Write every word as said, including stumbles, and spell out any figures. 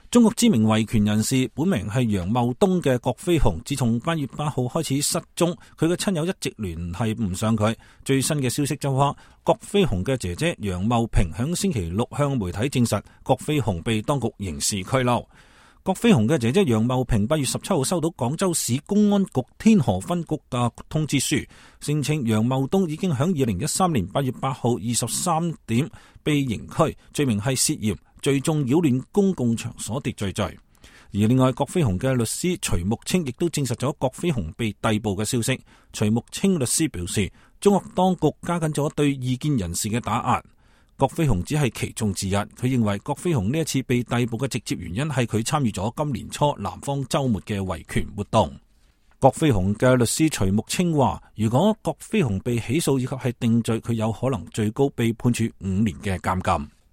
中國知名維權人士，本名係楊茂東嘅郭飛雄，自從八月八號開始失蹤，佢嘅親友一直聯繫唔上佢。最新嘅消息就話，郭飛雄嘅姐姐楊茂萍響星期六向媒體證實，郭飛雄被當局刑事拘留。郭飛雄嘅姐姐楊茂萍八月十七號收到廣州市公安局天河分局嘅通知書，聲稱楊茂東已經響二零一三年八月八號二十三點被刑拘，罪名係涉嫌聚眾擾亂公共場所秩序罪。而另外，郭飛雄嘅律師徐木清亦都證實咗郭飛雄被逮捕嘅消息。徐木清律師表示，中國當局加緊咗對異見人士嘅打壓，郭飛雄只係其中之一。佢認為郭飛雄呢一次被逮捕嘅直接原因係佢參與咗今年初南方周末嘅維權活動。郭飛雄嘅律師徐木清話，如果郭飛雄被起訴以及係定罪，佢有可能最高被判處五年嘅監禁。